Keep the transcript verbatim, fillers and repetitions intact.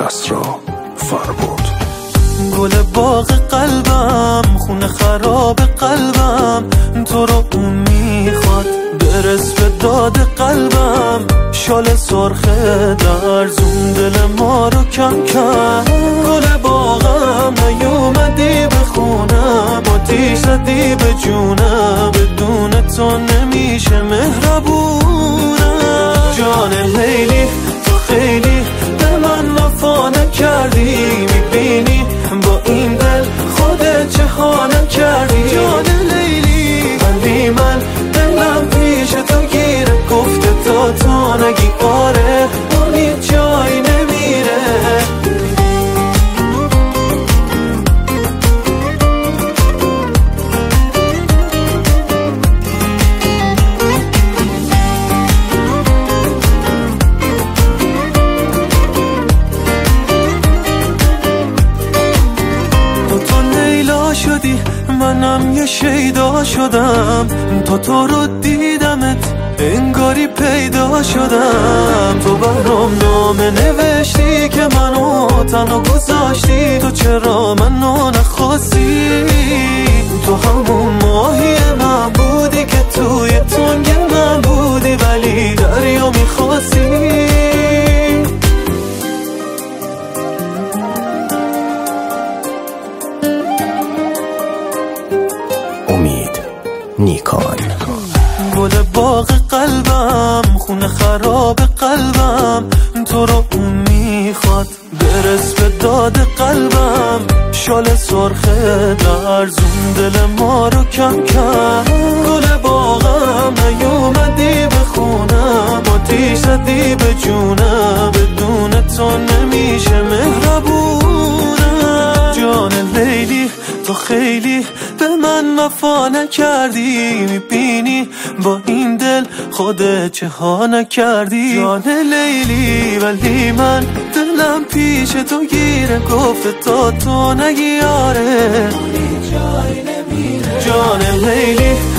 کسرا فربود. گل باغ قلبم، خونه خراب قلبم، تو رو اون میخواد، برس به داد قلبم. شال سرخ درزون دل ما رو کم کرد. گل باغم نیومدی به خونم، آتیش زدی به جونم، بدون تو نمیشه مهربونم. جان لیلی تو خیلی به من وفا نکردی، میبینی با این دل خودت چه ها نکردی. جان لیلی ولی من دلم پیش تو گیره، گفته تا تو نگی آره اون هیچ جایی نمیره. شدی منم یه شیدا شدم، تا تو رو دیدمت انگاری پیدا شدم. تو برام نامه نوشتی که منو تنها گذاشتی، تو چرا منو نخواستی؟ تو همون ماهی من بودی که توی تنگ من بودی، ولی دریا میخواستی. نیکان. گل باغ قلبم، خونه خراب قلبم، تو رو اون میخواد، برس به داد قلبم. شال سرخ درزون دل ما رو کم کرد. گل باغم نیومدی به خونم، آتیش زدی به جونم، بدون تو نمیشه مهربونم. جان لیلی تو خیلی به من وفا نکردی، میبینی با این دل خودت چه ها نکردی. جان لیلی ولی من دلم پیش تو گیره، گفته تا تو نگی آره جان لیلی